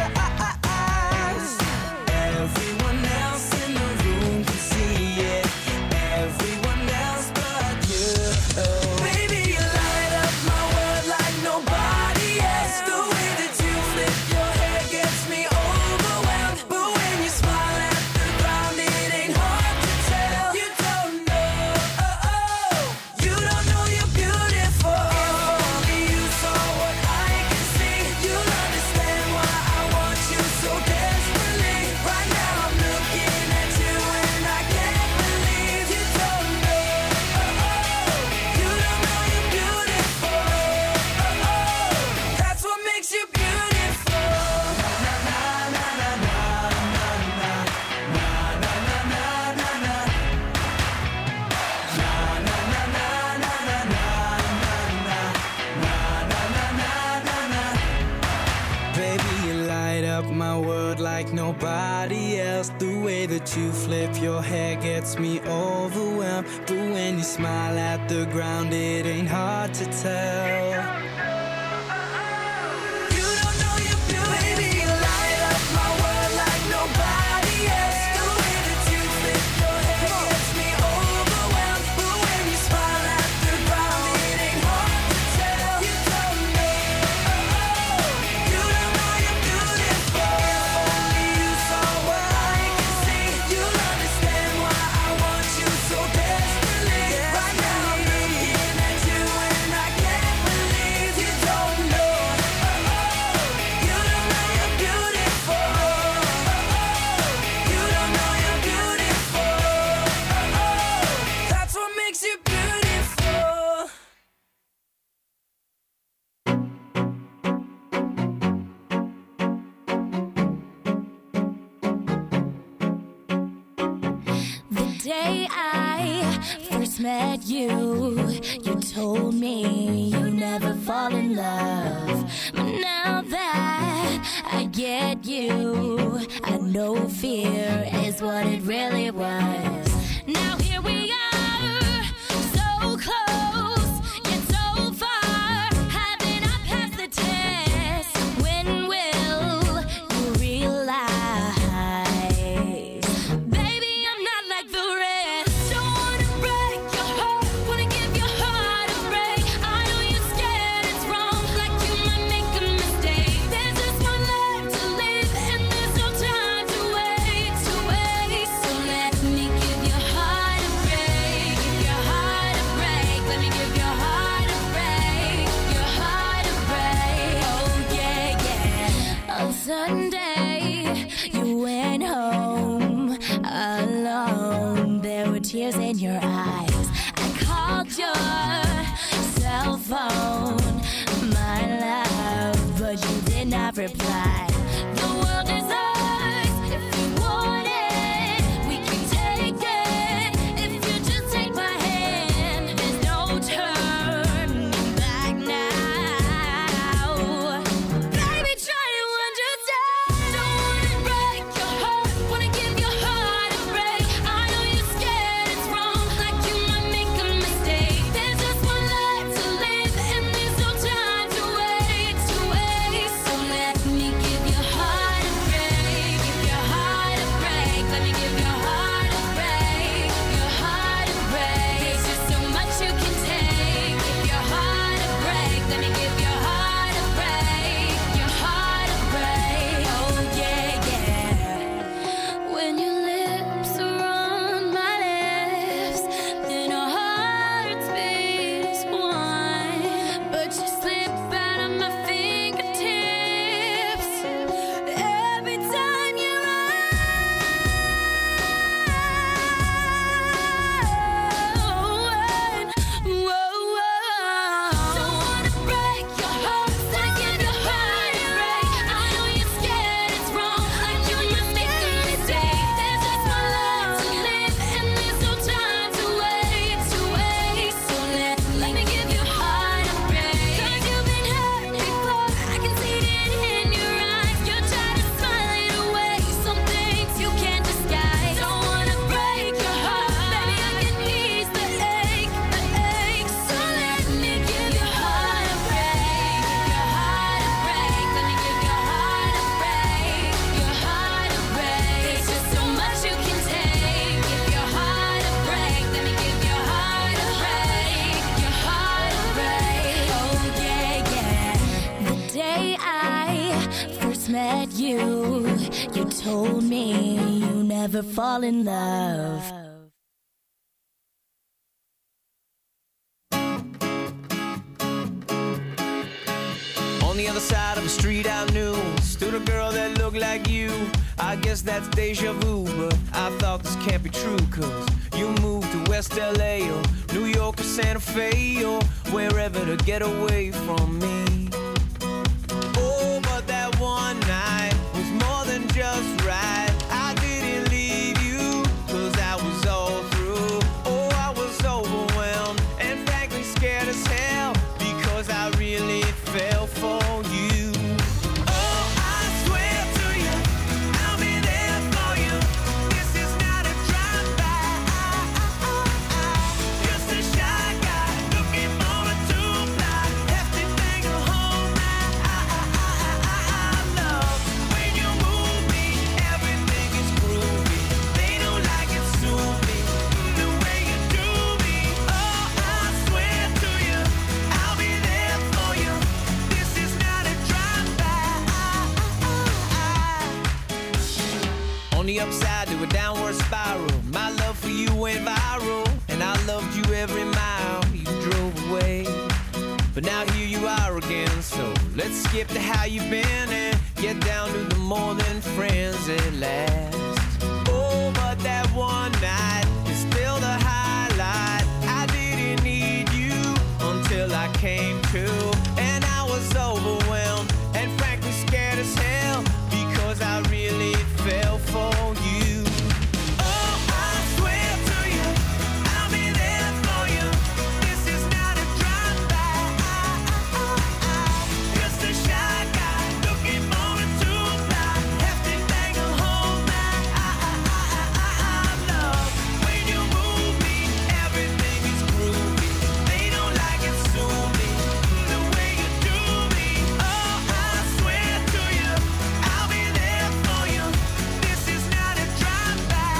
Everyone else in the room can see it. Everyone else but you. Baby, you light up my world like nobody else. The way that you flip your hair gets me overwhelmed. But when you smile at the ground, it ain't hard to tell. You don't know, you don't know you're beautiful. If only you saw what I can see, you'll understand why I want you so desperately. Right now I'm looking at you and I can't believe you don't know, you don't know you're beautiful. That's what makes you beautiful. Na na na na na na na na na na na na na. Na na na na na na na na na na. Baby, you light up my world like nobody else. The way that you flip your hair gets me overwhelmed. But when you smile at the ground, it ain't hard to tell. You don't know you're beautiful. Baby, you light up my world like nobody else. The way that you flip your hair gets me overwhelmed. But when you smile at the ground, it ain't hard to tell. You don't know, you don't know you're beautiful. If only you saw what I can see, you'll understand why I want you so desperately. Right now I'm looking at you and I can't believe you don't know, you don't know you're beautiful. You don't know you're beautiful. That's what makes you beautiful. The day I first met you, you told me you never fall in love. But now that I get you, I know fear is what it really was. Now here we are, so close, yet so far. Haven't I passed the test? When will you realize? Baby, I'm not like the rest. Don't wanna break your heart, wanna give your heart a break. I know you're scared it's wrong, like you might make a mistake. There's just one life to live, and there's no time to wait, to wait. So let me give your heart a break, give your heart a break. Let me give your heart a break, your heart a break. Oh yeah, yeah. On Sunday, you went home alone. There were tears in your eyes. I called your cell phone, my love, but you did not reply. The world is ours if you want it. We can take it if you just take my hand. There's no turning back now. Baby, try to understand. Don't wanna break your heart, wanna give your heart a break. I know you're scared it's wrong, like you might make a mistake. There's just one life to live, and there's no time to wait, to wait. So let me give you. You told me you never fall in love. On the other side of the street I knew stood a girl that looked like you. I guess that's deja vu, but I thought this can't be true, cause you moved to West LA or New York or Santa Fe or wherever to get away from me. Oh, but that one night was more than just right. I didn't leave you, cause I was all through. Oh, I was overwhelmed and frankly scared as hell, because I really fell for you. Oh, I swear to you, I'll be there for you. This is not a drive-by. Just a shy guy looking for a two-fly, hefty thing to hold my love. When you move me, everything is groovy. They don't like it, sue me the way you do me. Oh, I swear to you, I'll be there for you. This is not a drive-by. On the upside to a downward spiral, my love for you went viral, and I loved you every mile you drove away. But now here you are again, so let's skip to how you've been and get down to the more than friends at last. Oh, but that one night is still the highlight. I didn't need you until I came to, and I was overwhelmed and frankly scared as hell, because I really fell for you. Oh, I swear to you, I'll be there for you. This is not a drive-by. Just a shy guy looking for a two-fly, hefty thing to hold my love. When you move me, everything is groovy. They don't like it, sue me the way you do me. Oh, I swear to you, I'll be there for you. This is not a drive-by.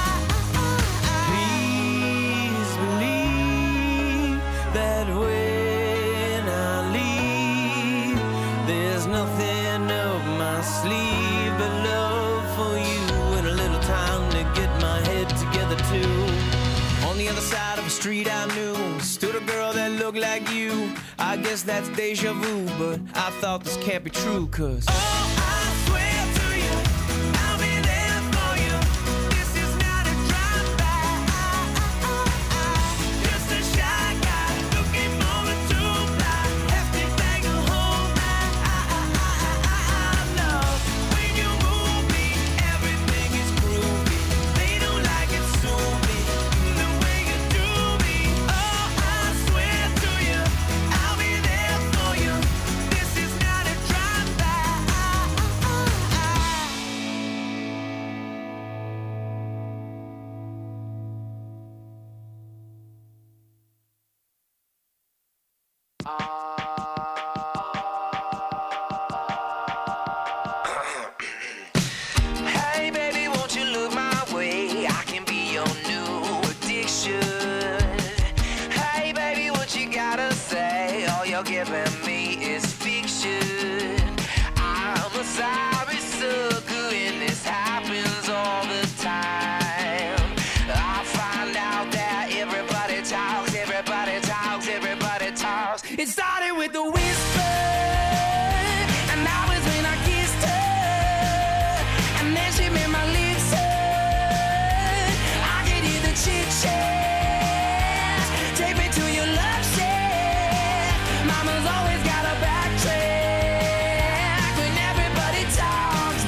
Please believe that when I leave, there's nothing up my sleeve but love for you and a little time to get my head together too. On the other side of the street I knew stood a girl that looked like you. I guess that's deja vu, but I thought this can't be true, cause oh, I swear to you, I'll be there for you. This is not a drive-by. Just a shy guy looking for a two-fly, hefty thing to hold my love. When you move me, everything is groovy. They don't like it, sue me the way you do me. Oh, I swear to you, I'll be there for you. This is not a drive-by. Hey baby, won't you look my way? I can be your new addiction. Hey baby, what you gotta say? All you're giving me is fiction. I'm a sorry sucker and this happens all the time. I find out that everybody talks, everybody talks, everybody talks. It started with the whisper, and that was when I kissed her, and then she made my lips hurt. I could hear the chit-chat. Take me to your love shack. Mama's always got a backtrack when everybody talks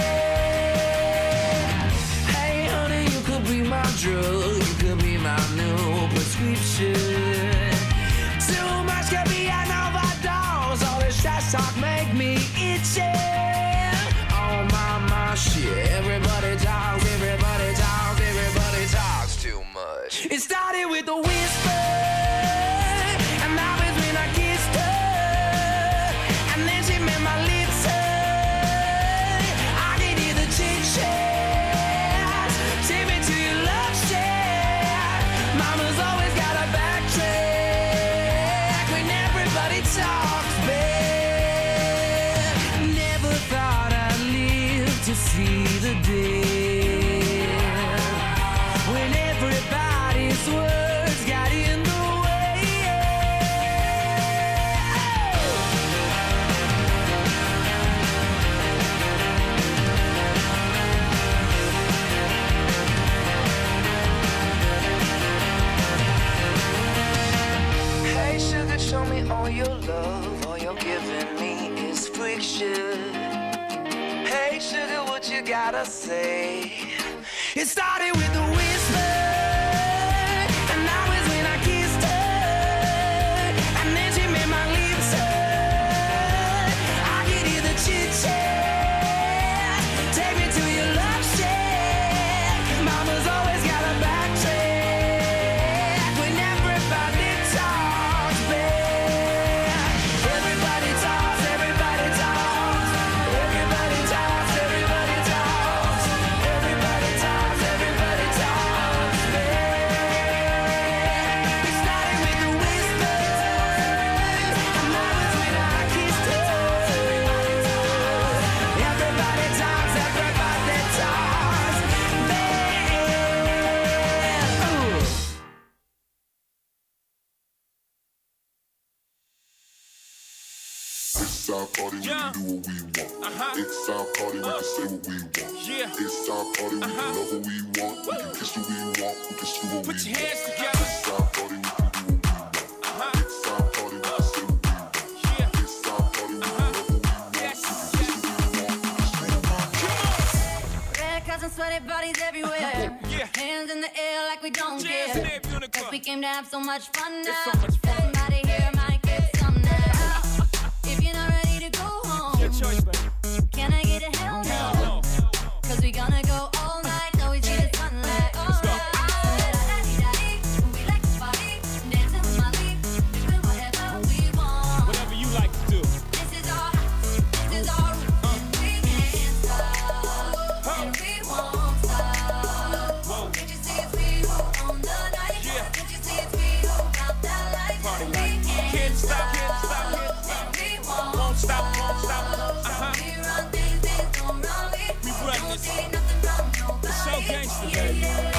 back. Hey honey, you could be my drug, you could be my new prescription. Too much could be an overdose. All this trash talk make me itchy. Oh my shit. Everybody talks, everybody talks, everybody talks too much. It started with a whisper, and that was when I kissed her, and then she made my lips hurt. I could hear the chit-chat. Take me to your love shack. Mama's always got a backtrack when everybody talks back. Never thought I'd leave Hey, sugar, what you gotta say? It started with a whisper, and that was when I kissed her, and then she made my lips hurt. I could hear the chit-chat, take me to your love shack. Mama's always got a backtrack when everybody talks back. Everybody talks, everybody talks, everybody talks, everybody talks, everybody talks, everybody talks back. It started with a whisper, and that was when I kissed her. Everybody talks, everybody talks back. Ooh. It's our party, we can do what we want. It's our party, we can say what we want. It's our party, we can love what we want. We can kiss what we want, we can screw what we want. Put your hands together. It's our party, we can do what we want. It's our party, we can say what we want. It's our party, we can love what we want. We can kiss what we want, we can screw what we want. Red cups and sweaty bodies everywhere. Hands in the air like we don't Hands in the air, care. beautiful. 'Cause we came to have so much fun now. so much fun. Somebody here might get some now. If you're not ready to go home, Your choice, baby. can I get a hell no? No. 'Cause we gonna go all night till we see the sunlight. All Let's go. night. We like to party, dancing with my lead, doing whatever we want. Whatever you like to do. This is our house, this is our room, and we can't stop, and we won't stop. Whoa. Can't you see it's we who own the night? Yeah. Can't you see it's we who got that light? Party And light. we Can't stop, can't stop, and we Won't stop, won't stop. We run things don't run We run Don't this. take nothing from nobody. So gangsta, Yeah, baby. yeah.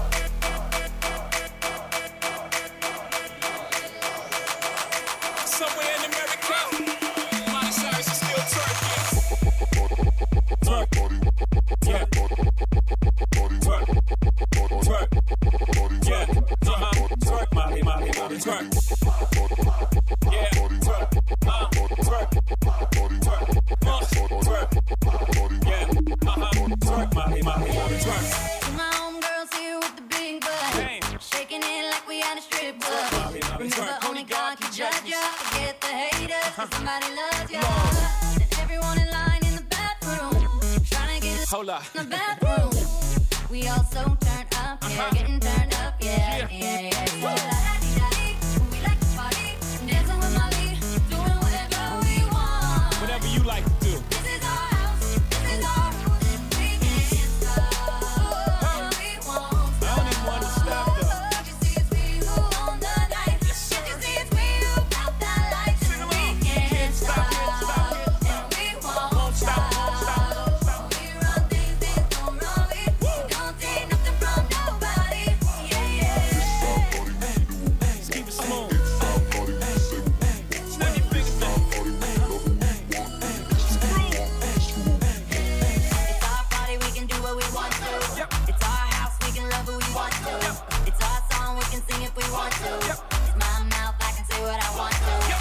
Somewhere in America, Miley Cyrus is still twerking. Twerk. Yeah. Twerk. Twerk. Yeah. Twerk, Molly, Molly, Molly, twerk. Yeah. Twerk. Twerk. Twerk. Twerk. Yeah. Twerk, Molly, Molly, Molly, twerk. To my homegirls here with the big butt, Damn. shaking it like we at a strip club. Molly, Molly, Remember, twerk. only God can judge ya. Forget the haters, 'cause somebody loves ya. Lord. And everyone in line in the bathroom, trying to get us Hold up. in the bathroom. We all so turned up, yeah, getting turned up, yeah, Yeah. yeah, yeah. So la-di-da-di, we like to party, dancing with my lead, doing whatever we want. Whatever you like to do. This is our house, this is our room, and we can't stop, and we won't I don't even want to stop though. Can't you see it's we who own the night? Can't you see it's we who got that light? Sing along. We can't stop, stop, and we won't stop, won't stop. We run things don't run. We don't take nothing from nobody. Yeah, yeah. Let's keep it smooth. It's our party, we can say what we want. Snap your fingers, It's our man. party, we can love what we want. We can kiss what we want, we can screw what we want. It's our party, we can do what we want to. Yep. It's our house, we can love who we want to. Yep. It's our song, we can sing if we want to. Yep. It's my mouth, I can say what I want to. Yep.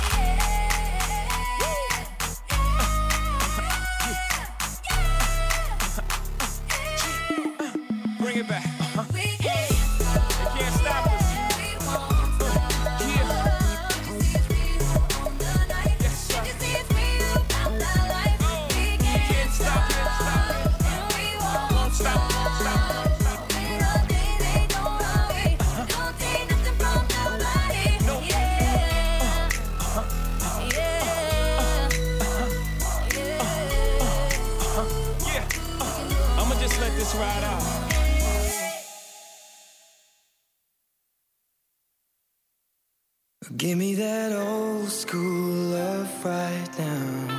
Bring it back. We can't They can't stop us. we won't stop. Yeah. Can't you see it's we who own the night? Yes, sir. Can't you see it's we who got that light? Oh. We Can't can't stop, can't stop. and we won't Won't stop, won't stop. We run things don't run. We don't take nothing from nobody. Nope. Yeah. Yeah. Yeah. I'ma just let this ride out. Give me that old school love right now.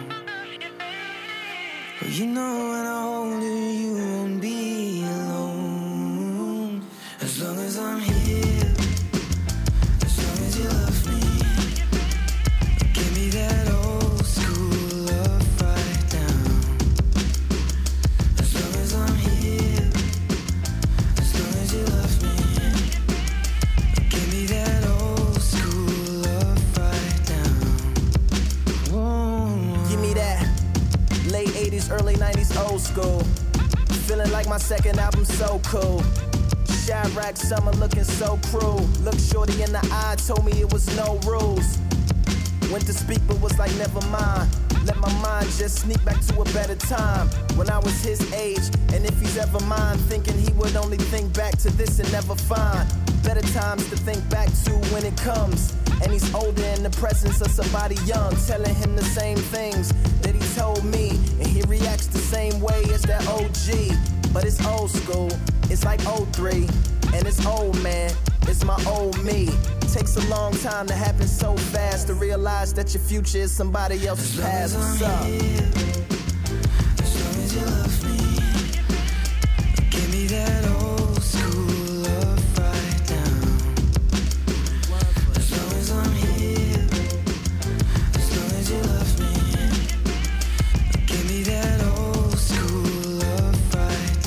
You know when I hold you, you won't be alone. As long as I'm here, as long as you love me. Give me that old school love right now. As long as I'm here, as long as you love me. Give me that old school love right now. Whoa. Give me that late 80s, early 90s 90s old school. Feeling like my second album so cool. Chirac summer looking so cruel. Looked shorty in the eye, told me it was no rules. Went to speak but was like never mind. Let my mind just sneak back to a better time when I was his age. And if he's ever mine, thinking he would only think back to this and never find better times to think back to when it comes. And he's older in the presence of somebody young, telling him the same things that he told me. And he reacts the same way as that OG. But it's old school, it's like 03. And it's old man, it's my old me. Takes a long time to happen so fast to realize that your future is somebody else's past. What's up? As long as you love me, give me that old school love right now. As long as I'm here, as long as you love me, give me that old school love right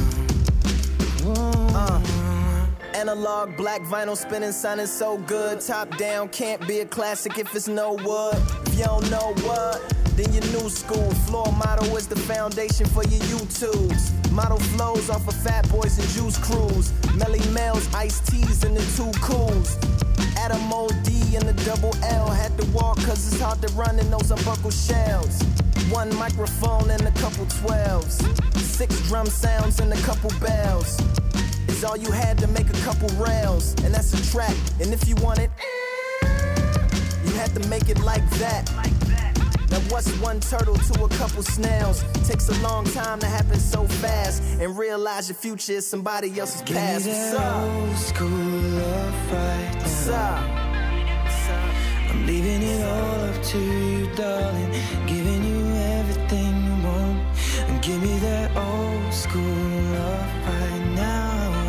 now. Analog, black vinyl spinning, sounding so good. Top down, can't be a classic if it's no wood. If you don't know what, then your new school. Floor model is the foundation for your YouTubes. Model flows off of Fat Boys and Juice Crews. Melly Mel's, iced teas, and the two cools. Adam O.D. and the double L. Had to walk cause it's hard to run in those unbuckled shells. One microphone and a couple 12s. 6 drum sounds and a couple bells. It's all you had to make a couple rails. And that's a track. And if you want it, you had to make it like that. Now what's one turtle to a couple snails? Takes a long time to happen so fast. And realize your future is somebody else's past. What's up? Old school love right now. What's up? I'm leaving it all up to you, darling. Giving you everything you want. And give me that old school love right now.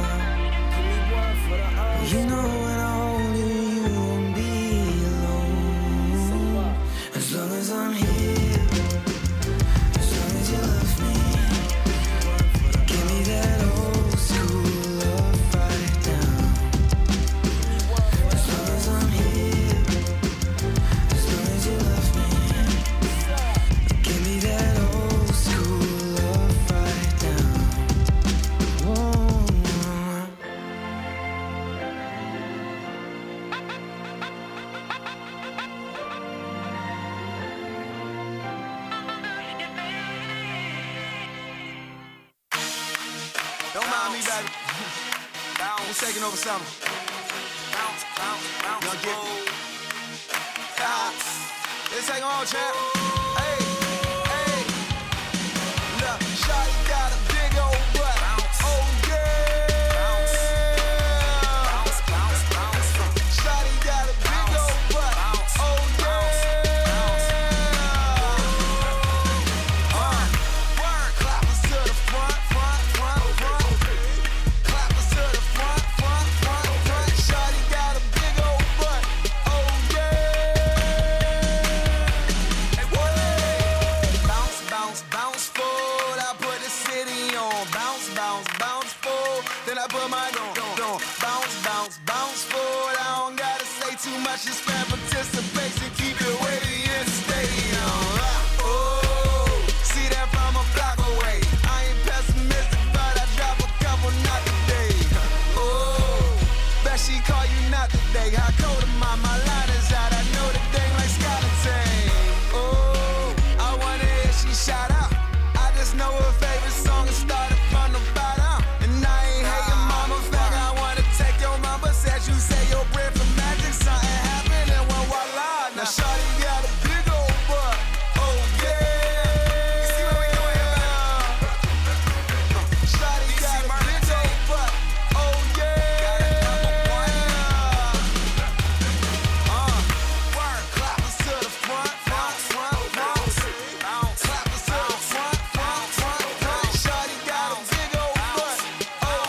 You know when I hold you, you won't be alone. As long as I'm here, as long as you love me, give me that old school love right now. As long as I'm here, as long as you love me, give me that old school love right now. Whoa. Don't mind me, baby. I'm just taking over something. Y'all get it? Let's take on, champ. Hey, hey. Look, shawty got a big old butt. Oh, yeah. Shawty got a big old butt. Oh, yeah. Clappers to the front. Clappers to the front. Shawty got a big old butt. Oh, yeah. Hey, what? Bounce, bounce, bounce forward. I put the city on. Bounce, bounce, bounce forward. Then I put my gun. Bounce, bounce, bounce forward. I don't gotta say too much. Just fan participation. Keep it waiting in the stadium. Oh, see that from a block away. I ain't pessimistic, but I drop a couple not today. Oh, bet she call you not today. How cold am I? My line is out. I know the thing like skeleton. Oh, I wonder if she shout out. I just know her favorite song is started from the bottom. And I ain't hating mama. Fact, I wanna take your mama. Said you say your bread for magic. Something happened and one voila. Now shawty got a big old butt. Oh yeah. You see what we doing here, baby? Shawty got a big old butt. Oh yeah. Clappers to the front. Clappers to the front. Shawty got a big old butt. Oh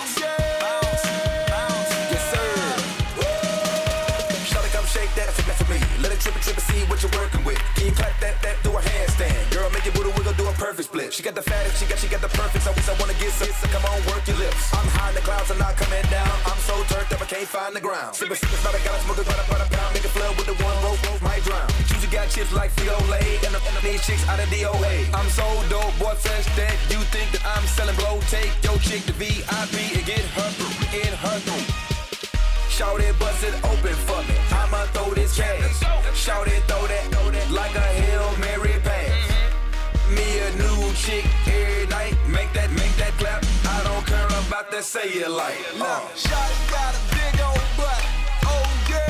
yeah. Yes, sir. Shawty, come shake that, shake that for me. Let it trip and see what you're working with. Can you clap that, do a handstand? Girl, make your booty wiggle, do a perfect split. She got the fattest, she got the perfect. Always I wanna get some, so come on, work your lips. I'm high in the clouds, I'm not coming down. I'm so turned up, I can't find the ground. Sippin', smell, I gotta smoke it, about a pound. Make it flood with the one, roll, my drown. Choose your gal, Fry chips like Frito-Lay, and these chicks out of DOA. I'm so dope, boy, fresh that you think that I'm selling blow. Take your chick to VIP and get her in her room. Shout it, bust it open for me. I'ma throw this cash. Shout it, throw that like a Hail Mary pass. Me a new chick every night. Make that clap. I don't care about that say it like. Shawty got a big old butt. Oh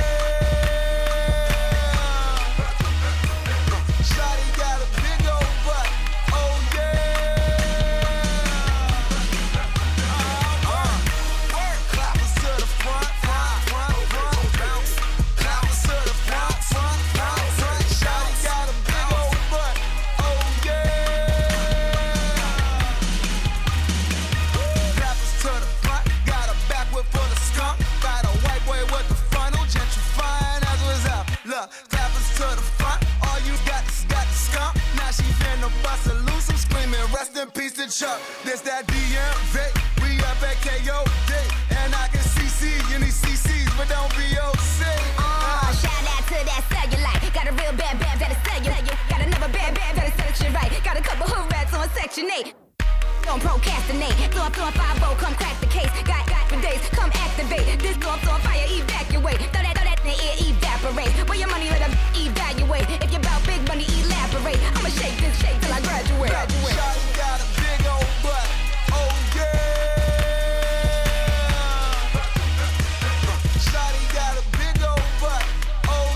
yeah. Shawty got a big old butt. Oh yeah. Clappers to the front, bounce. Clappers to the front. Shawty got a big old butt. Oh yeah. Clappers to the front, got a back whip full of skunk. Got a white boy with the funnel, gentrifying as was out. Look, clappers to the front, all you got is got the skunk. Now she finna bust a loose, I'm screaming, rest in peace to Chuck. This that DMV, we up at KOD. And I can CC in these CCs, but don't be OC. Shout out to that cellulite. Got a real bad that'll sell you. Got another bad that'll set shit right. Got a couple hood rats on Section 8. Don't procrastinate. Throw up 5-0, come crack the case. Got for days, come activate. This door fire, evacuate. Throw that in the air, evaporate. Where your money, let them evaluate. If you're about big money, elaborate. I'ma shake this shake till I graduate. Shawty got a big old butt. Oh yeah. Shawty got a big old butt. Oh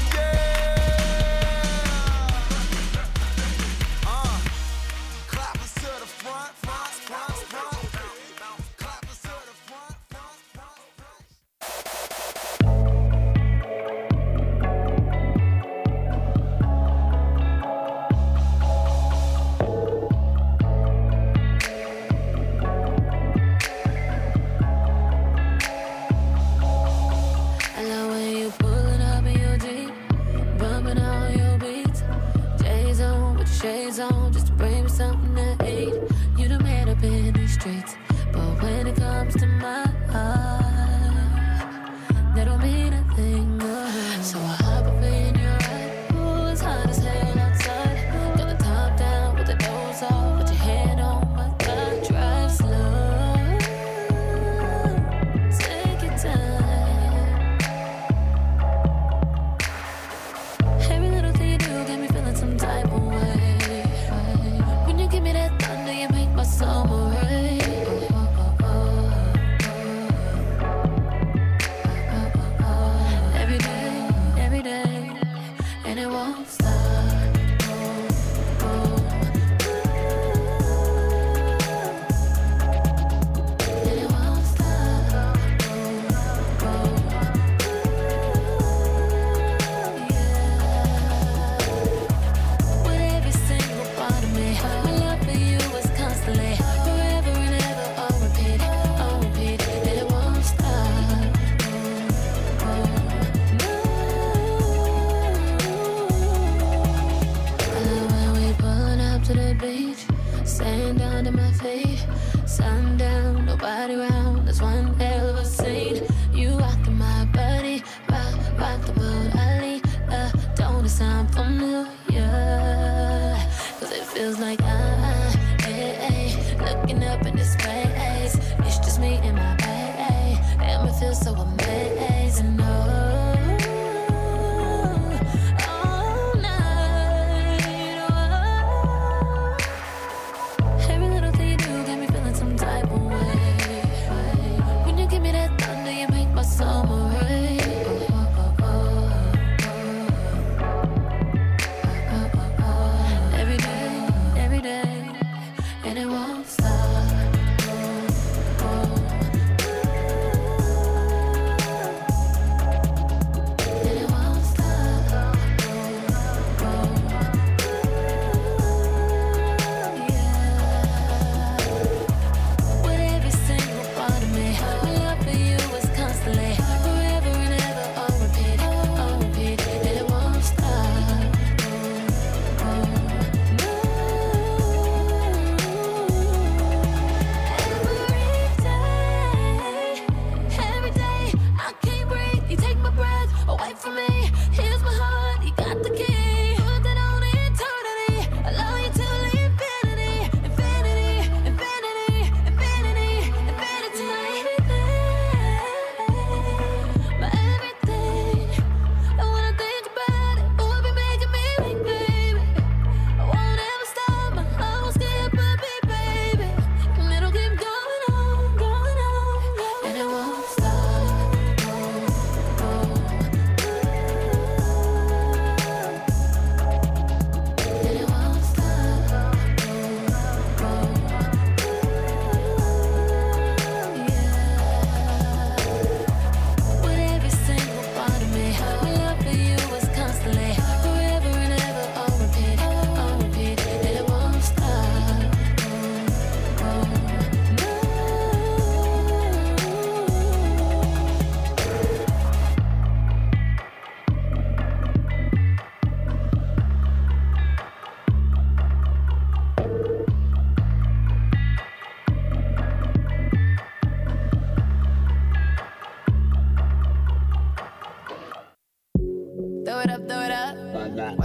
yeah. Clappers to the front. Clappers to the front. I love when you pulling up in your Jeep, bumping all your beats. J's on with your shades on, just to bring me something to eat. You done made up in these streets, but when it comes to my heart, that don't mean a thing. So I hop up in your ride. Ooh, it's hot as hell outside. Got the top down with the doors off, put your hand on my thigh. Drive slow, take your time. Every little thing you do got me feeling some type of way. When you give me that thunder, you make my summer rain. Every day, and it won't stop. And it won't stop. With every single part of me, my love for you is constantly, forever and ever, on repeat, and it won't stop. I love when we pulling up to the beach, sand down to my feet, sundown, nobody round, that's one hell of a scene. You rockin' my body, rock the boat, Ali, don't it sound familiar? Cause it feels like looking up in this space, it's just me and my baby, and it feels so amazing. All night, every little thing you do got me feeling some type of way. When you give me that thunder, you make my summer rain. Every day, and it won't stop.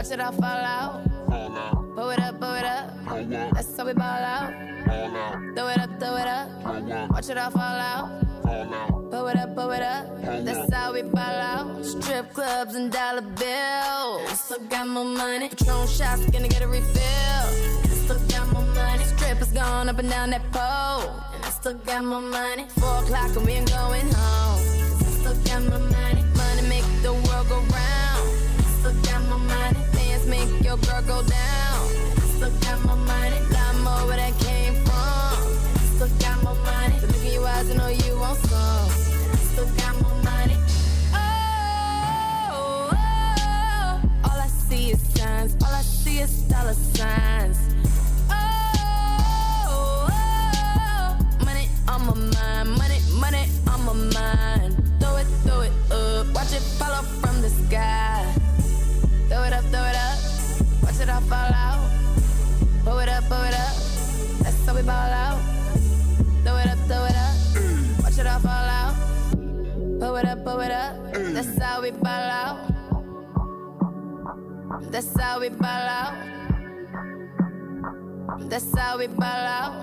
Watch it all fall out. Pull it up, pull it up. That's how we ball out. Throw it up, throw it up. Watch it all fall out. Pull it up, pull it up. That's how we ball out. Strip clubs and dollar bills. Still got more money. Patron shots, gonna get a refill. Still got more money. Strippers gone up and down that pole. And I still got more money. 4 o'clock and we ain't going home. Still got more money. Money make the world go round. Still got more money. Dance make your girl go down. Still got more money. Lot more where that came from. Still got more money. So look in your eyes and know you want some. Still got more money. Oh, all I see is signs. All I see is dollar signs. Money on my mind. Money on my mind. Throw it up. Watch it fall off from the sky. Throw it up. Watch it all fall out. Pull it up. That's how we ball out. Throw it up. Watch it all fall out. Pull it up. That's how we ball out. That's how we ball out. That's how we ball out.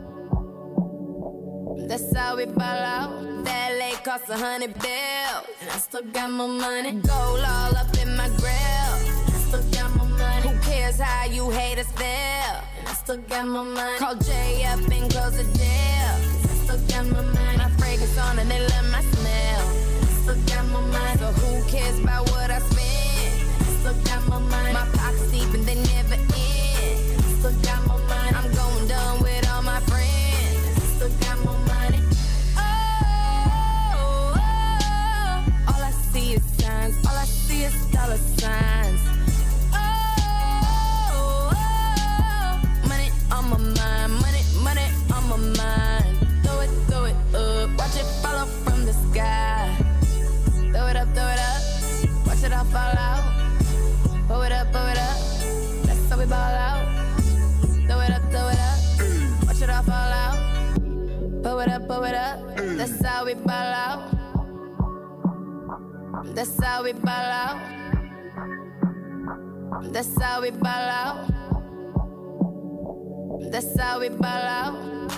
That's how we ball out. That lake cost $100 bills. And I still got more money. Gold all up in my grill. I still got more money. Who cares how you haters feel? And I still got more money. Call Jay up and close the deal. I still got more money. My fragrance on and they love my smell. I still got more money. So who cares about what I spend? I still got more money. My pockets deep and they never end. I still got more money. I'm going done with all my friends. I still got more money. All I see is signs. All I see is dollar signs. Money on my mind. Money on my mind. Throw it up. Watch it fall off from the sky. Throw it up. Watch it all fall out. Pull it up. That's how we ball out. Throw it up. Watch it all fall out. Pull it up. That's how we ball out. That's how we ball out. That's how we ball out. That's how we ball out.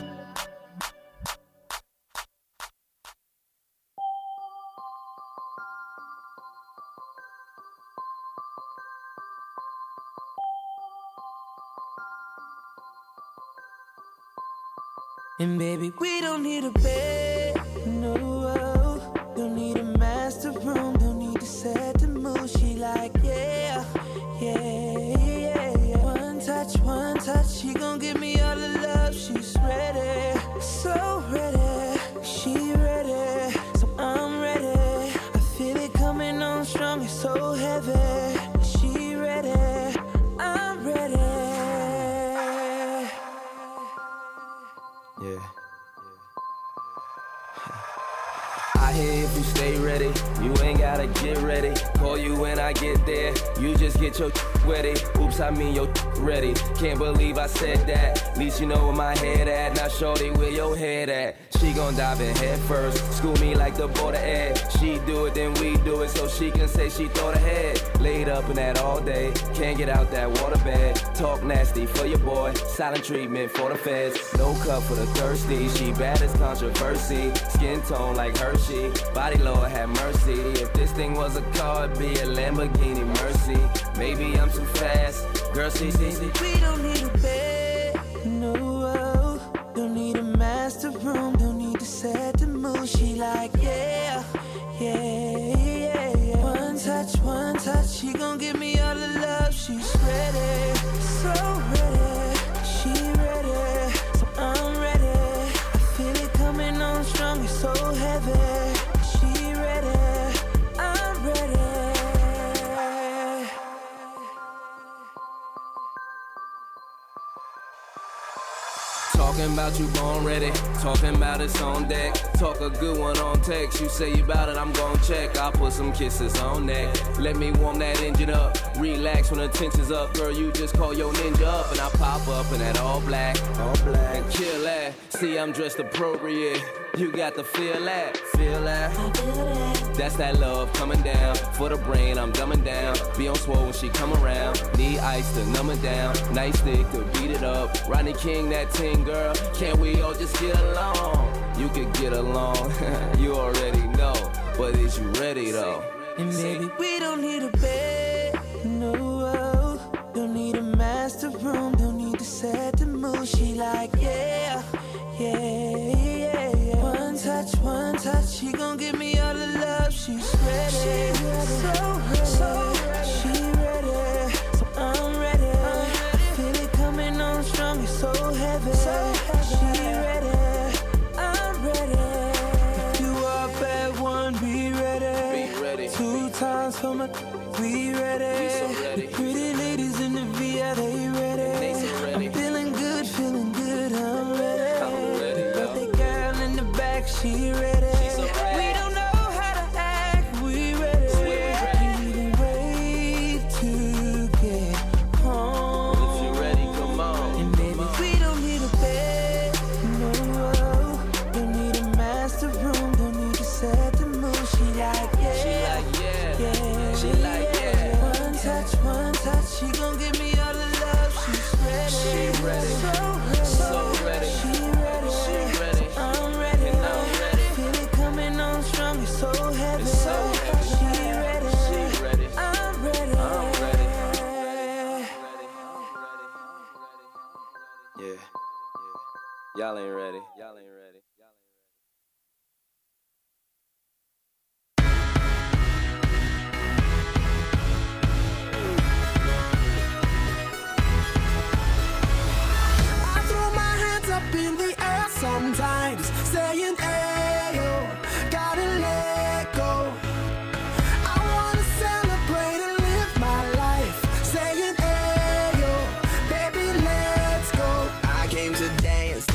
And baby, we don't need a bed, no. Don't need a master room, don't need to set the mood. She like, yeah. One touch, she gon' give me all the love. She's ready, so ready. She ready, so I'm ready. I feel it coming on strong, it's so heavy. She ready, I'm ready. Yeah. I hear if you stay ready, you ain't gotta get ready. Call you when I get there, you just get your ready. Oops, I mean your ready. Can't believe I said that. At least you know where my head at. Now shorty, where your head at? She gon' dive in head first, school me like the border ed. She do it, then we do it, so she can say she thought ahead. Laid up in that all day, can't get out that water bed. Talk nasty for your boy, silent treatment for the feds. No cup for the thirsty, she bad as controversy. Skin tone like Hershey, body Lord have mercy. If this thing was a car, it'd be a Lamborghini Mercy. Maybe I'm too fast, girl, see. We don't need a bed, no. Don't need a master room, don't need to set the mood. She like, yeah. One touch, she gon' give me all the love. She's ready, so ready. She ready, so I'm ready. I feel it coming on strong, it's so heavy. She ready, I'm ready. Talking about you born ready, talking about it's on deck. Talk a good one on text, you say you about it, I'm gon' check. I'll put some kisses on neck, let me warm that engine up. Relax when the tension's up, girl, you just call your ninja up. And I pop up in that all black, and kill that. See, I'm dressed appropriate. You got to feel that, feel that. That's that love coming down. For the brain, I'm dumbing down. Be on swole when she come around. Need ice to numb it down. Nice stick to beat it up. Rodney King, that ting girl. Can't we all just get along? You could get along, you already know. But is you ready though? And baby, we don't need a bed, no. Don't need a master room, don't need to set the mood. She like, yeah, yeah, yeah, yeah. One touch, she gon' give me all the love. She's ready, so ready. She ready, so I'm ready. Feel it coming on strong, it's so heavy. She ready, I'm ready. You up at one, be ready. 2 times for my, we ready. The pretty ladies in the VI, they ready. I'm feeling good, I'm ready. Birthday girl in the back, she ready. We don't know how to act, we ready. Can't even wait to get home. If you ready, come on. And baby, we don't need a bed, no. Don't need a master room, don't need to set the mood. She like, yeah, She like, yeah. One touch, she gon' give me all the love. She's ready, She ready, so ready. She ready, I'm ready, and I'm ready. Feel it coming on strong, it's so heavy. It's so heavy. She ready, I'm ready. Yeah. Y'all ain't ready. I throw my hands up in the air sometimes, saying, ayo, gotta let go. I wanna celebrate and live my life, saying, ayo, baby, let's go. I came to dance.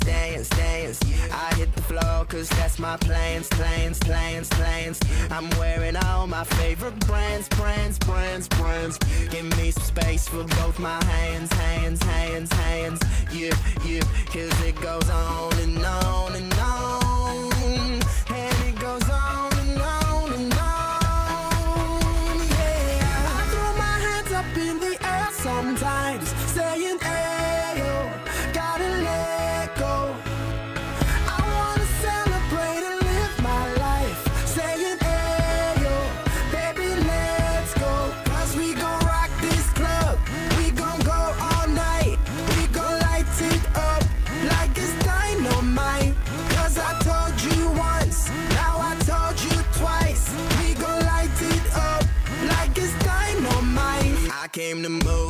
I hit the floor cause that's my plans. I'm wearing all my favorite brands. Give me some space for both my hands. Yeah, cause it goes on and on and on. And it goes on and on and on. Yeah, I throw my hands up in the air sometimes, saying, ayo, gotta let go. I wanna celebrate and live my life, saying, ayo, baby, let's go. Cause we gon' rock this club, we gon' go all night. We gon' light it up like it's dynamite. Cause I told you once, now I told you twice. We gon' light it up like it's dynamite. I came to move.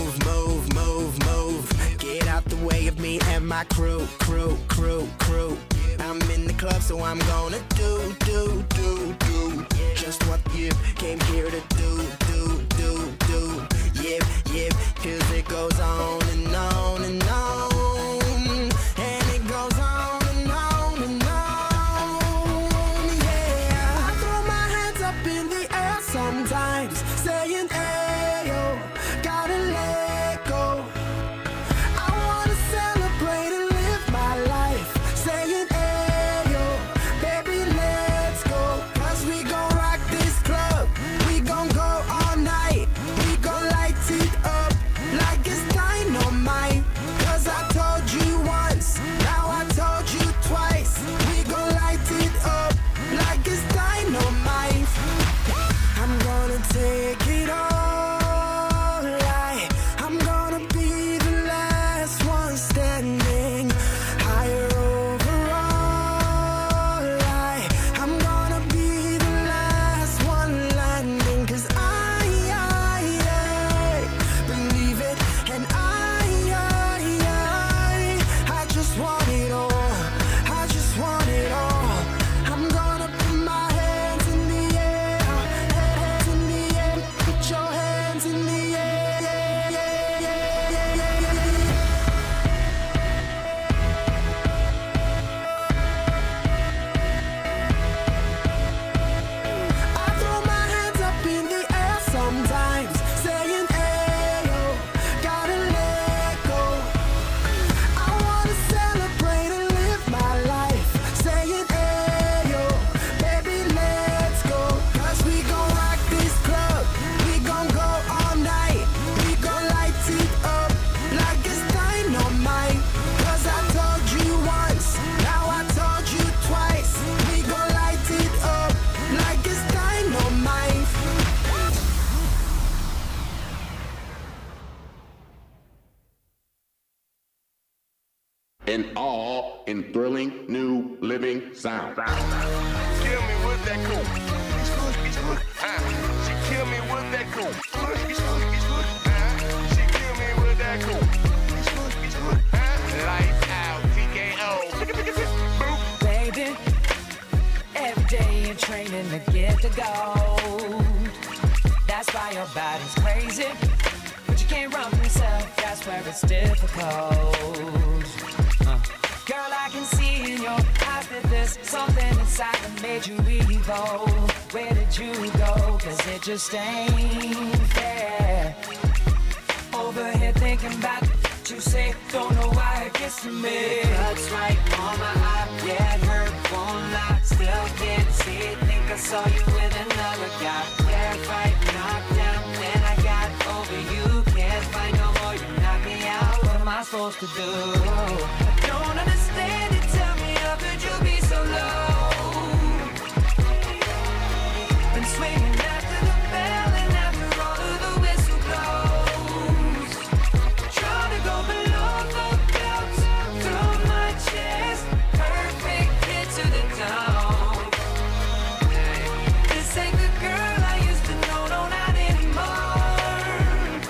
Get out the way of me and my crew. I'm in the club, so I'm gonna do just what you came here to do. Yeah, cause it goes on and on and on. And it goes on and on and on. Yeah, I throw my hands up in the air sometimes, saying, ayo, gotta let go. I wanna celebrate and live my life, saying, ayo, baby, let's go. Cause we gon' rock this club, we gon' go all night. We gon' light it up like it's dynamite. Cause I thrilling new living sound. Kill me with that cool. She kill me with that cool. She kill me with that cool. Lights out, TKO. Baby, every day you're training to get the gold. That's why your body's crazy, but you can't run from yourself. That's where it's difficult. Girl, I can see in your eyes that there's something inside that made you evil. Where did you go? 'Cause it just ain't fair. Over here thinking about what you say, don't know why it gets to me. Cuts right on my eye, yeah, it hurt, won't lie. Still can't see it, think I saw you with another guy. Yeah, fight, knocked down, then I got over you. Can't fight no more, you knock me out. What am I supposed to do? I don't understand it, tell me how could you be so low? Been swinging after the bell and after all of the whistle blows. Trying to go below the belt, through my chest. Perfect hit to the dome. This ain't the girl I used to know, no, not anymore.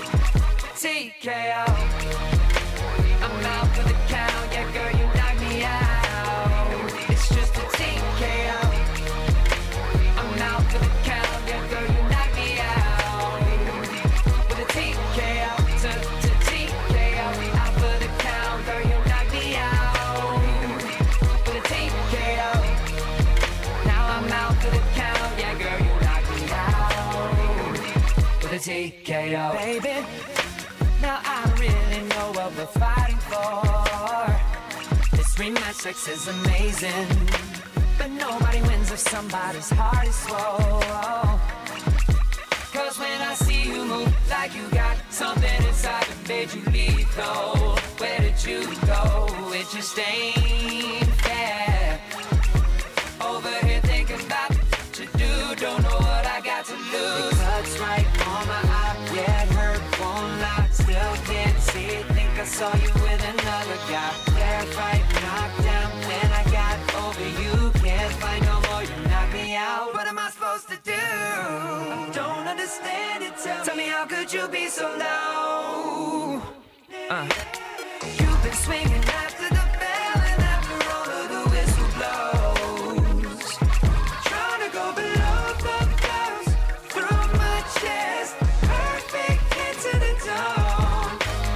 TKO. I'm out for the count, yeah, girl, you knock me out. It's just a TKO. I'm out for the count, yeah, girl, you knock me out. With a TKO to TKO. Out for the count, girl, you knock me out. With a TKO. Now I'm out for the count, yeah, girl, you knock me out. With a TKO. Baby, now I really know what we're fighting for. This rematch sex is amazing, but nobody wins if somebody's heart is swole. 'Cause when I see you move like you got something inside that made you lethal, where did you go? It just ain't fair. Over here thinking about what you do, don't know what I got to lose. It cuts right on my eye, yeah, it hurt, won't lie. Still can't see it, think I saw you with another guy. Yeah, fight, knocked down, then I got over you. Can't fight no more, you knock me out. What am I supposed to do? I don't understand it, tell me how could you be so low? You've been swinging after the bell and after all of the whistle blows. Trying to go below the belt, through my chest. Perfect hit to the dome.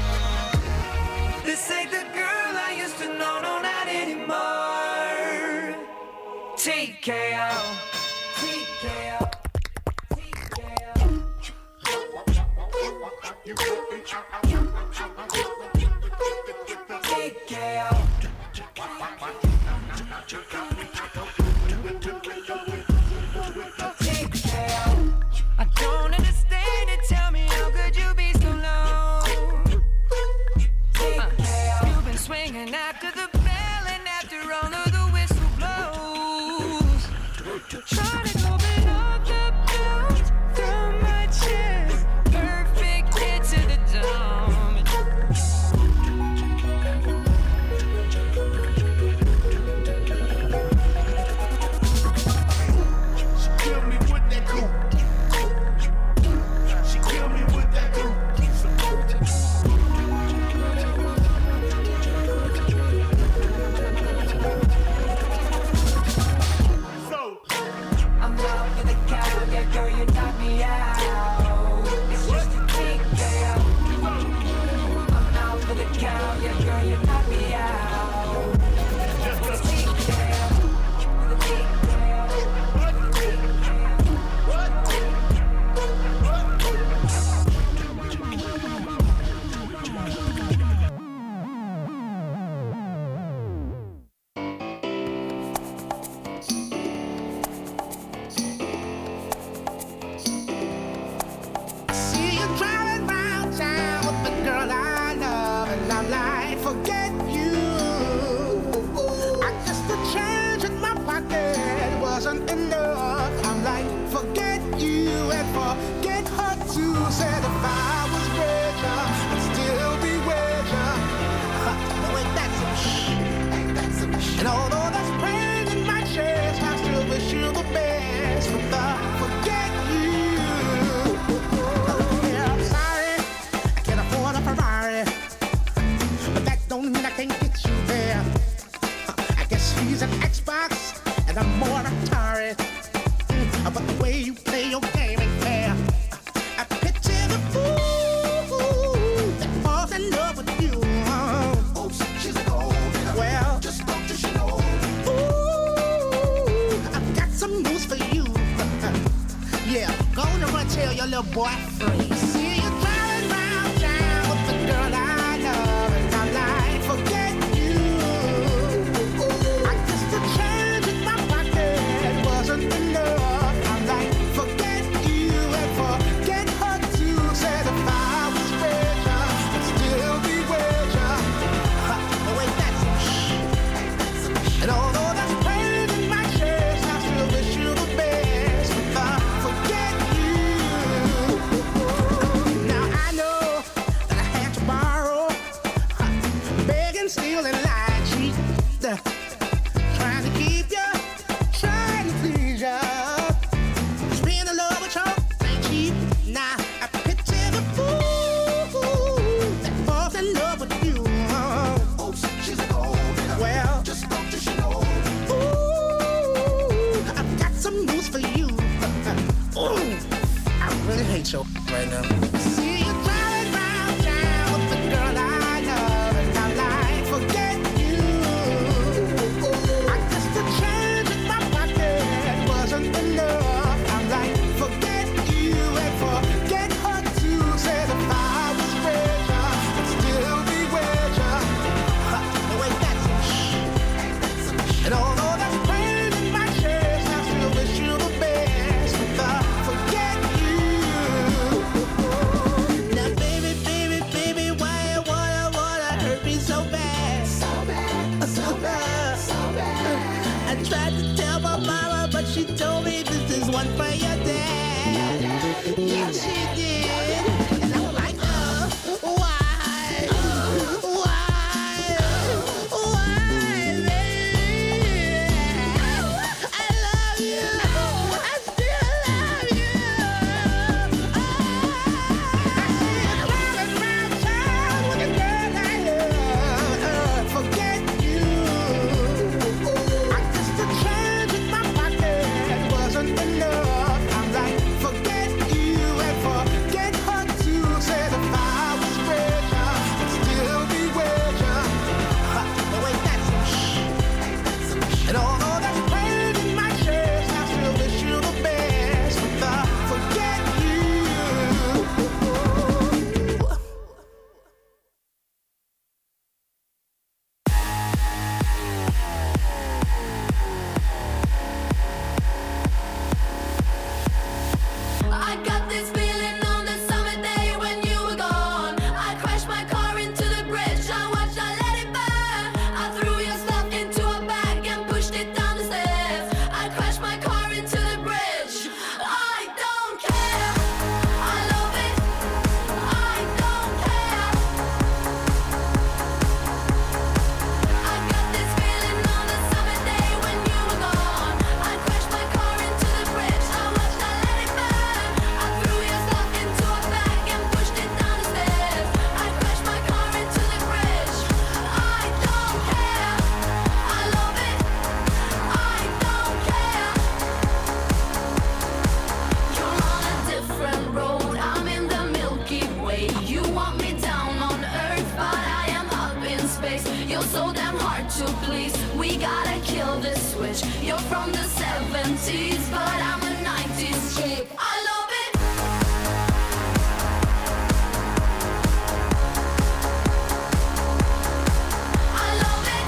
This ain't the girl I used to know, no, not anymore. TKO. TKO. TKO. I don't understand it, tell me how could you be so low? You've been swinging after the bell and after all of the whistle blows. Trying to go below the belt, through my chest. Perfect hit to the dome. Xbox and I'm more Atari. But the way you play your game ain't fair. I picture the fool that falls in love with you. Oops, she's a gold digger. Well, just don't you know? Ooh, I've got some news for you. Yeah, go on and run tell your little boy free. See you driving round town with the girl I love, and I'm like, forget you. I guess the change in my pocket wasn't enough. I'm like, forget you and forget her too. Said if I was richer, I'd still be richer. Oh wait, that's some shh. And although that's pain in my chest, I still wish you the best. If I forget you. Now I know that I had to borrow, beg and steal and lie, cheat, trying to keep you, trying to please you. Just being in love with you ain't cheap. Now I picture the fool that falls in love with you. Oops, she's a gold digger. Well, just don't you know? Ooh, I've got some news for you. Ooh, I really hate you right now. See you driving round town with the girl I love, and I'm like, forget you. I guess the change in my pocket wasn't enough. I'm like, forget you and forget her too. Said if I was richer, I'd still be richer. Oh wait, that's some shh. And although that's pain in my chest, I still wish you the best. If I forget you. Now baby, baby, baby, why you wanna hurt me so bad? So bad, so bad, so bad. I tried to tell my mama, but she told me this is one for your dad. Yeah, she did. And I'm like, why? Why, baby? I love you. I still love you. I see you driving round town with a girl I love. Forget you. I guess the change in my pocket wasn't enough. I'm like, forget you and forget her too. Said if I was richer, I'd still be richer. Oh wait, that's some shh. And although that's pain in my chest, I still wish you the best. If I forget you. I got this feeling on the summer day when you were gone. I crashed my car into the bridge. I watched, I let it burn. I threw your stuff into a bag and pushed it down the stairs. I crashed my car into the bridge. I don't care. I love it. I don't care. I got this feeling on the summer day when you were gone. I crashed my car into the bridge. I watched, I let it burn. I threw your stuff into a bag and pushed it down the stairs. I crashed my car into the bridge. I don't care. I love it. I don't care. You're on a different road. I'm in the Milky Way. You want me down on Earth, but I am up in space. You're so damn hard to please. We gotta kill this switch. You're from the 70s, but I'm a 90s chick. I love it. I love it.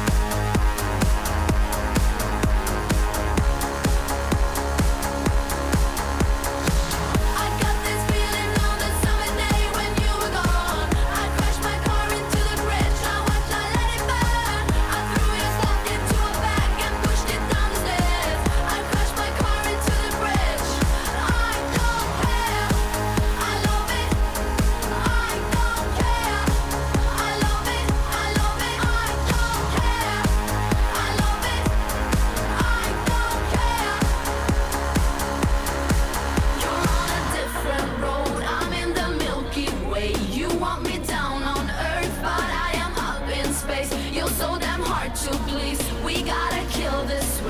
I got this feeling on the summer day when you were gone. I crashed my car into the bridge. I watched, I let it burn. I threw your stuff into a bag and pushed it down the stairs. I crashed my car into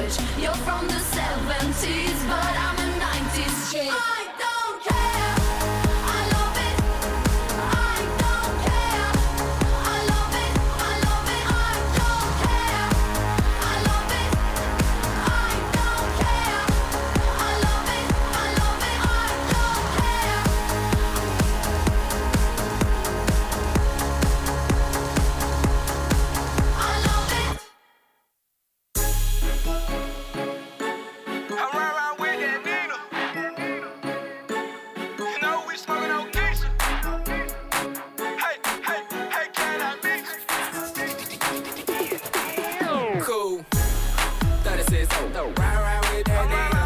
language. You're from the 70s, but I'm a 90s chick. I don't care. I love it. I don't care. I love it. I love it. I don't care. I love it. I don't care. I love it. I love it. I don't care. I love it. I ride around with that Nina. You know we smoking on Keisha. Hey, hey, hey, can I meet you? Cool. 36, oh, ride with that Nina.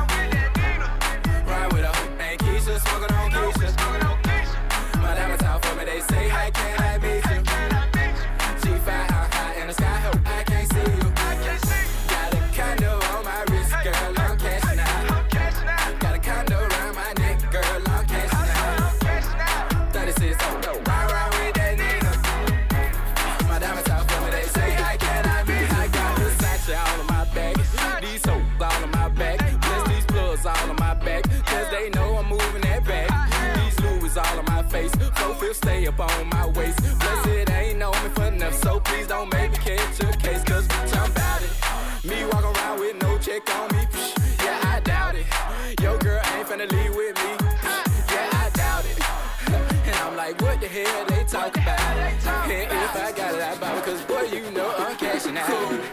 Ride with her, and Keisha, smoking on Keisha. My diamonds out for me, they say, hey, can I meet you? G5 high in the sky, hope I can't see you. Got a condo on my wrist, girl, I'm cashing out. Got a condo around my neck, girl, I'm cashing out. 36, oh, ride with that Nina. My diamonds out for me, they say, hey, can I meet you? I got Versace all on my back, these hoes all on my back, plus these plugs all on my back, cause they know I'm moving that back. These Louis all on my face, 4-5 stay up on my waist, plus it ain't on me for enough, so please don't make me catch a case, cause bitch, I'm bout it. Me walk around with no check on me, psh, yeah, I doubt it. Your girl ain't finna leave with me, psh, yeah, I doubt it. And I'm like, what the hell they talk about? And if I got it, I bout it, cause boy, you know I'm cashing out.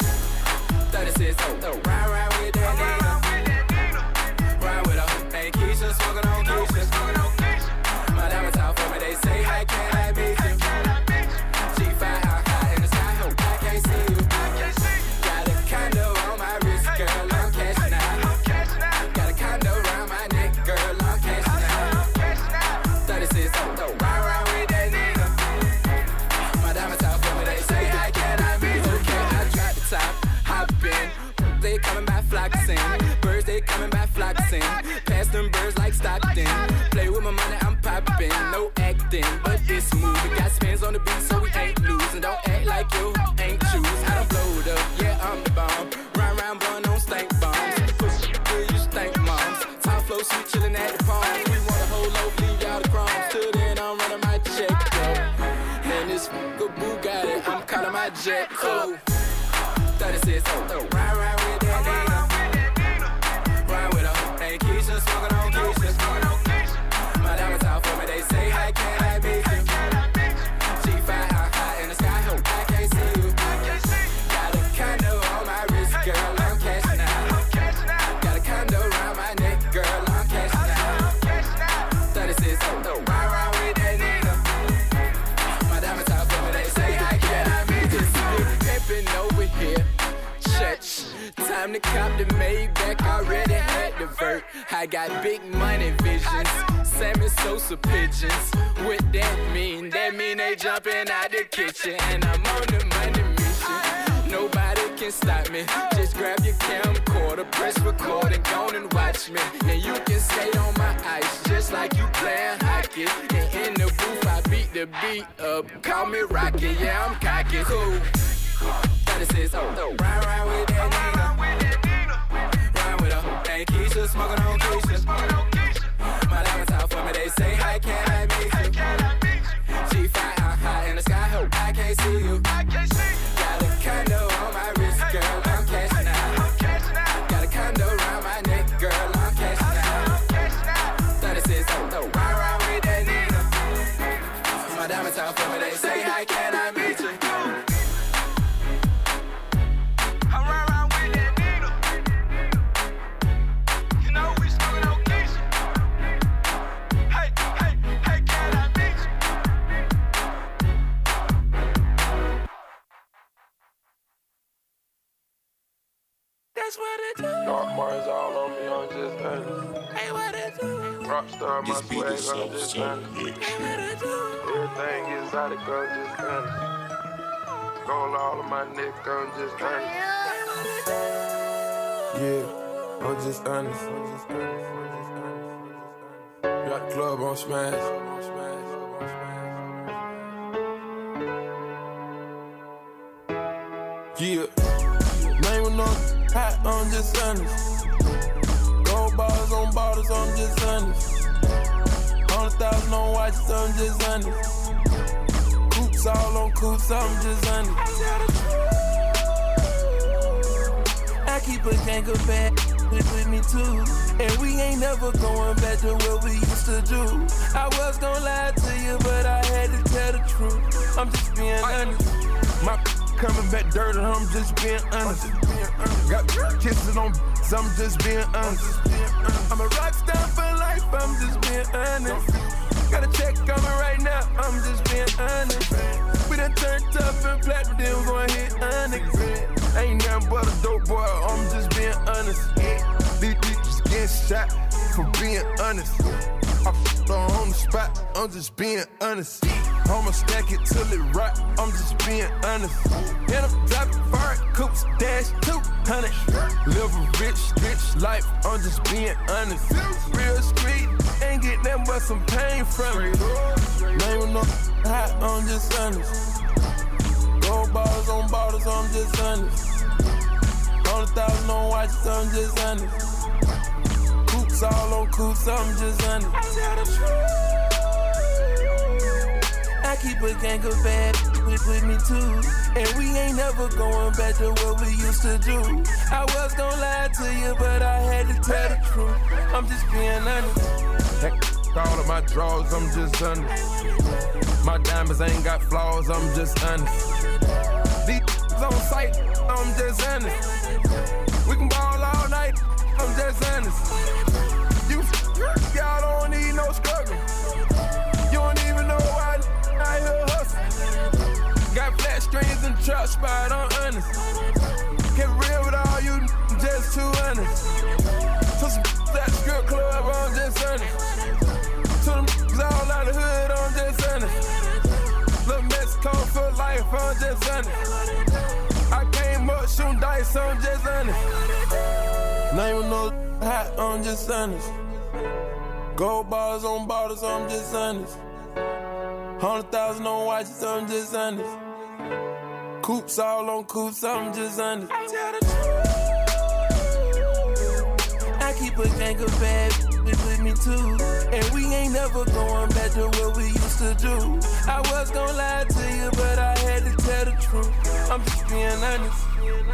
36, oh, ride with that nigga. Ride with her, and Keisha, smoking on Keisha. My diamonds out for me, they say, hey, can I meet you? G5 high in the sky, hope I can't see you. Got a condo on my wrist, girl, I'm cashing out. Got a condo around my neck, girl, I'm cashing out. 36, oh, ride with that nigga. My diamonds out for me, they say, hey, can I meet you? Okay, I drop the top, hop in. They coming by flocking, birds they coming by flocking. Pass them birds like Stockton. Play with my money, I'm popping. No acting, but it's smooth. We got spins on the beat, so we ain't losing. Don't act like you ain't choose. I done blowed up, yeah, I'm the bomb. Round, blowing on stank bombs. Push good, you stank moms. Top flow, sweet chillin' at the palm. We want a whole loaf, leave y'all the crumbs. Till then, I'm running my check, up. And this good Bugatti, I'm calling my jet, cool. 36, oh, ride with that nigga. Ride with her, and Keisha, smoking on Keisha. My diamonds out for me, they say, hey, can I meet you? G5 high in the sky, hope I can't see you. Got a condo on my wrist, girl, I'm cashing out. Got a condo around my neck, girl, I'm cashing out. 36, oh, ride with that nigga. My diamonds out for me, they say, hey, can I meet you? Pimpin' over here. Church. Time to cop the Maybach, already had the vert. I got big money visions, Sammy Sosa pigeons. What that mean? That mean they jumping out the kitchen, and I'm on the money mission. Nobody can stop me. Just grab your camcorder, press record, and go and watch me. And you can skate on my ice, just like you playing hockey. And in the booth, I beat the beat up. Call me Rocky, yeah, I'm cocky. Cool. 36, oh, ride with that nigga. Ride with her, and Keisha, smoking on Keisha. My diamonds out for me, they say, hey, can I meet you? G5 high in the sky, hope I can't see you. Got a condo on my wrist, girl, I'm cashing out. Got a condo around my neck, girl, I'm cashing out. 36, oh, ride with that nigga. My diamonds out for me, they say, hey, can I meet you? That's what it do. Dark Mars all on me, I'm just honest. Hey, what it do? Rockstar, my This beat swag, is I'm just honest. Hey, what it do? Everything exotic, I'm just honest. Gold all on my neck, I'm just honest. Yeah, I'm just honest. Got the club on smash. Yeah, name on hot on I'm just honest. Gold bars on bottles, I'm just honest. 100,000 on watches, I'm just honest. Coops all on coops, I'm just honest. I keep a gang of bad with me too. And we ain't never going back to what we used to do. I was gonna lie to you, but I had to tell the truth. I'm just being honest. My coming back dirty, I'm just being honest. Got kisses on, I'm just being honest. I'm a rock star for life, I'm just being honest. Got a check coming right now, I'm just being honest. We done turned up and platinum, then we gon' hit honest. Ain't nothing but a dope boy, I'm just being honest. These bitches getting shot for being honest. I f***ed on the spot, I'm just being honest. I'ma stack it till it rot, I'm just being honest. And I'm driving foreign coops, dash 200. Live a rich life, I'm just being honest. Real street, ain't get nothing but some pain from it. Name no hot, I'm just honest. Gold bars on bottles, I'm just honest. 100,000 on watches, I'm just honest. Coops all on coops, I'm just honest. I tell the truth. I keep a gang of bad with me too. And we ain't never going back to what we used to do. I was gonna lie to you, but I had to tell the truth. I'm just being honest. All of my drawers, I'm just honest. My diamonds ain't got flaws, I'm just honest. These on sight, I'm just honest. We can ball all night, I'm just honest. Y'all don't need no struggle. You don't even know why I here hustle. Got flat screens and truck spot, I'm honest. Get real with all you, just too honest. To some that strip club, I'm just honest. To them all out the hood, I'm just honest. Little Mexico for life, I'm just honest. I came up shooting dice, I'm just honest. Name no hot, I'm just honest. Gold bars on bottles, I'm just honest. 100,000 on watches, I'm just honest. Coops all on coops, I'm just honest. I tell the truth. I keep a gang of bad with me too. And we ain't never going back to what we used to do. I was gonna lie to you, but I had to tell the truth. I'm just being honest.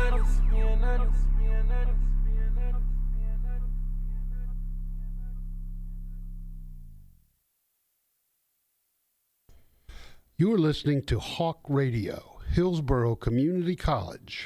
You are listening to Hawk Radio, Hillsborough Community College.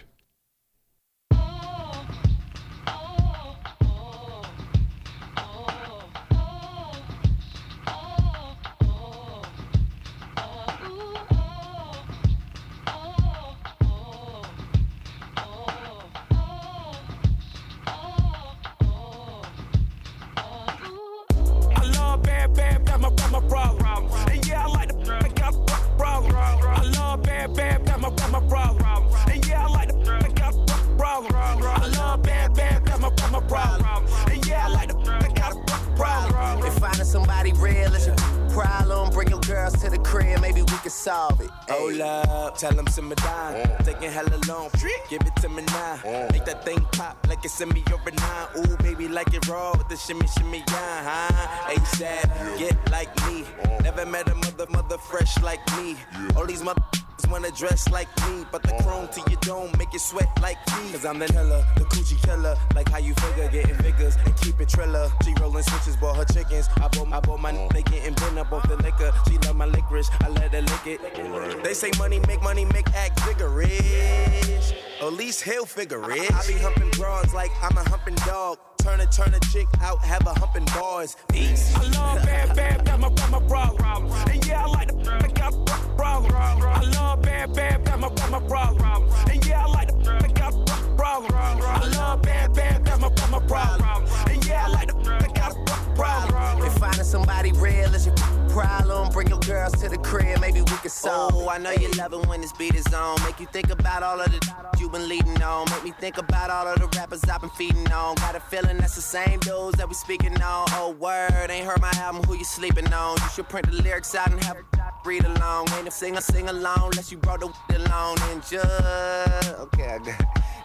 My problem. And yeah, I like the I got a problem. I love bad, that's my problem. And yeah, I like the I got a problem. I love bad, that's my problem. And yeah, I like the I got a problem. If finding somebody real is your problem, bring your girls to the crib, maybe we can solve it. Hold up, tell them simmer down. Taking hella long, give it to me now. Make that thing pop like it's in me over 9. Ooh, baby, like it raw with the shimmy, yeah, huh? ASAP, get like me. Never met a mother fresh like me. All these wanna dress like me, but the chrome to your dome make it sweat like me. Cause I'm the killer, the coochie killer. Like how you figure, getting figures and keep it triller. She rolling switches, bought her chickens. I bought my they getting bent up off the liquor. She love my licorice, I let her lick it. They say money make act vigorous. At least he'll figure it. I be humping broads like I'm a humping dog. Turn a chick out, have a humping bars. Peace. I love bad, that's my problem. And yeah, I like the I got a problem. I love bad, that's my problem. And yeah, I like the I got a problem. I love bad, that's my problem. And yeah, I like the I got a problem. If finding somebody real is your problem, bring your girls to the crib, maybe we can solve it. Oh, I know you love it when this beat is on. Make you think about all of the you been leading on. Make me think about all of the rappers I've been feeding on. Got a feeling that's the same dudes that we speaking on. Oh, word, ain't heard my album, who you sleeping on? You should print the lyrics out and have a read along. Ain't a sing along unless you brought the along and just. Okay, I got it.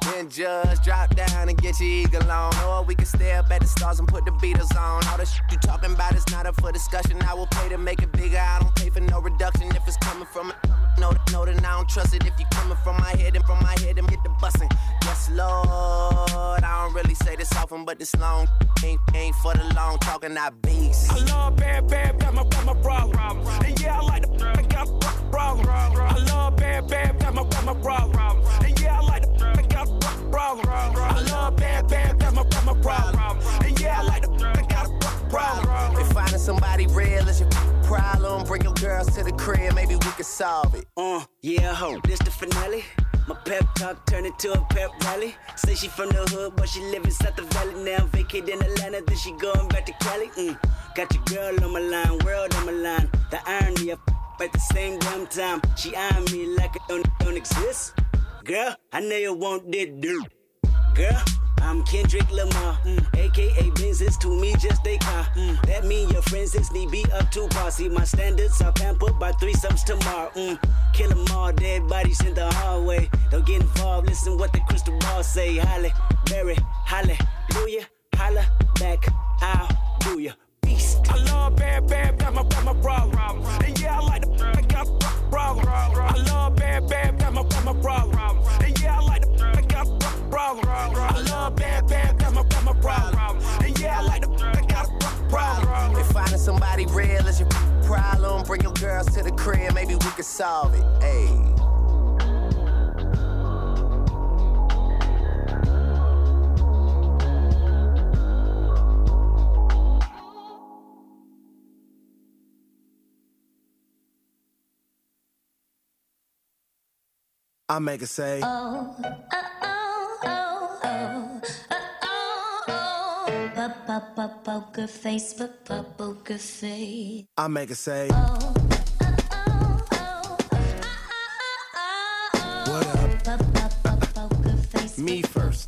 Then just drop down and get your eagle on. Or we can stay up at the stars and put the Beatles on. All the shit you talking about is not up for discussion. I will pay to make it bigger. I don't pay for no reduction if it's coming from it. No, then I don't trust it. If you coming from my head and get the bussin'. Yes, Lord. I don't really say this often, but this long ain't for the long talking. I beast. I love bad, got my problem. And yeah, I like the I got a problem. I love bad, got my problem. And yeah, I like the I got a problem. I love bad, got my problem. And yeah, I like the I got a problem. If finding somebody real is your problem, bring your girls to the crib, maybe we can solve it. Yeah, ho, this the finale. My pep talk turned into a pep rally. Say she from the hood, but she live inside the valley now. Vacate in Atlanta, then she going back to Cali. Got your girl on my line, world on my line. The irony of at the same damn time. She eyeing me like it don't exist. Girl, I know you want this dude. Girl, I'm Kendrick Lamar, a.k.a. Benzes to me just a car. That mean your friends is need be up to par. See my standards are pampered by threesomes tomorrow. Kill them all, dead bodies in the hallway. Don't get involved, listen what the crystal ball say. Halle, Berry, hallelujah, holla back, I'll do ya. Beast. I love bad, got my problem. And yeah, I like the I got a problem. I love bad, got my problem. And yeah, I like the I got a problem. I love bad, got my problem. And yeah, I like the I got a problem. If finding somebody real is your problem, bring your girls to the crib, maybe we can solve it. Ayy. I make it say, Poker face, poker face. I make it say, what up? Me first.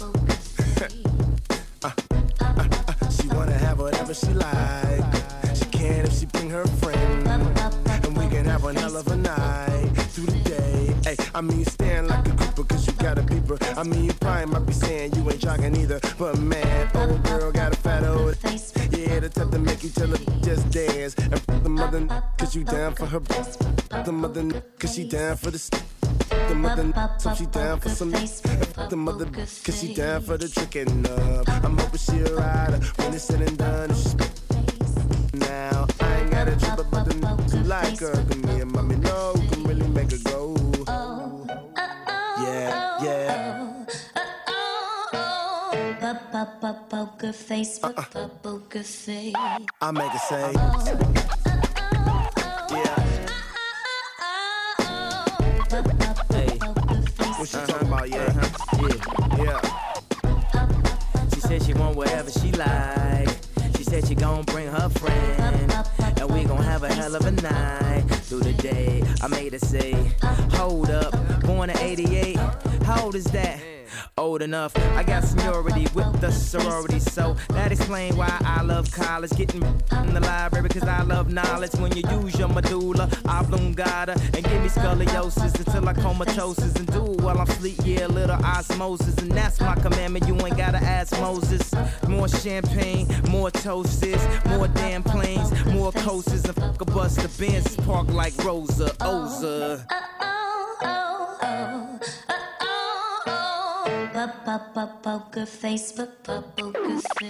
She wanna have whatever she like. She can if she bring her friend, and we can have one hell of a night through the day. Hey, I mean you stand like a creeper 'cause you got a beeper. I mean you probably might be saying you ain't jogging either, but man, old girl got a fat old. Yeah, the type to make each other just dance. And the mother 'cause you down for her. The mother 'cause she down for the. The mother so she down for some. The mother 'cause she down for the trickin' up. I'm hoping she'll ride her when it's said and done. Now I ain't got a trip, but the who like her, 'cause me and mommy know can really make her go. Yeah, yeah. Poker face, poker face. I make it say, yeah. Hey, what she talking about? Yeah. She said she want whatever she like. She said she gon' bring her friend, and we gon' have a hell of a night through the day. I made her say, hold up, born in 88. How old is that? Old enough. I got seniority with the sorority, so that explains why I love college. Getting in the library 'cause I love knowledge. When you use your medulla oblongata and give me scoliosis until I comatosis and do it while I'm asleep. Yeah, little osmosis, and that's my commandment. You ain't gotta ask Moses. More champagne, more toasts, more damn planes, more coasters, and fuck a bus the Benz park like Rosa Oza. Poker face, poker face.